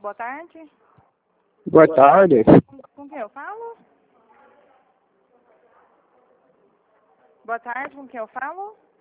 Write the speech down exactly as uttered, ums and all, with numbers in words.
Boa tarde. Boa tarde. Com, com quem eu falo? Boa tarde, com quem eu falo?